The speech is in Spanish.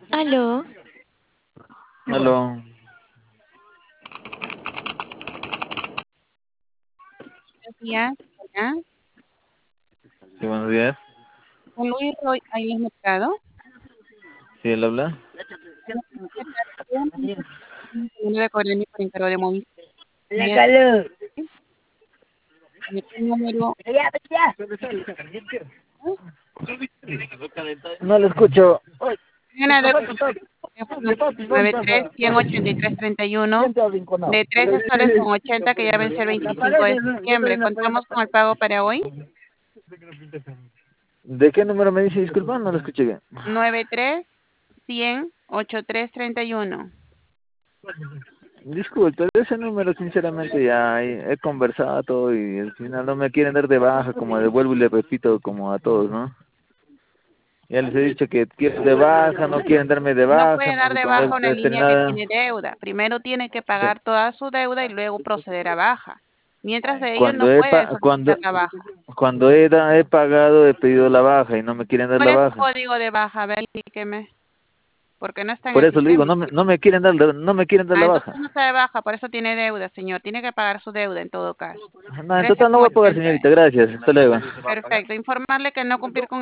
Aló, Aló, Buenos días, hola. sí, buenos días. Con Luis Roy, ahí en Mercado. ¿Sí él habla? Bueno, ¿qué tal? Número de Coreni por encargo de Movistar. La Bien, calor. el número, Ya, ya. ¿no? No lo escucho. Uy, Mañana de teléfono 93-183-31 de 13 soles con 80 que ya vence el 25 de septiembre. Contamos con el pago para hoy. ¿De qué número me dice? Disculpa, no lo escuché bien. 93-100-83-31. Disculpe, de ese número sinceramente ya he conversado todo y al final no me quieren dar de baja, como devuelvo y le repito como a todos, ¿no? Ya les he dicho que quiero de baja, no quieren darme de No baja, puede dar no, de cuando baja he una línea que terminado, tiene deuda. Primero tiene que sí. pagar toda su deuda y luego proceder a baja. Mientras de ello no Cuando he, puede pa- solicitar la baja. cuando he pagado, he pedido la baja y no me quieren dar ¿Cuál la es su baja. código de baja? A ver, indíqueme, porque no está en Por el eso le digo, sistema. no me quieren dar, no me quieren dar Ah, la entonces baja. no está de baja, por eso tiene deuda, señor. Tiene que pagar su deuda en todo caso. No, en Trece total no con voy a pagar, ochenta. señorita, gracias. Hasta luego. Perfecto. Informarle que al no cumplir con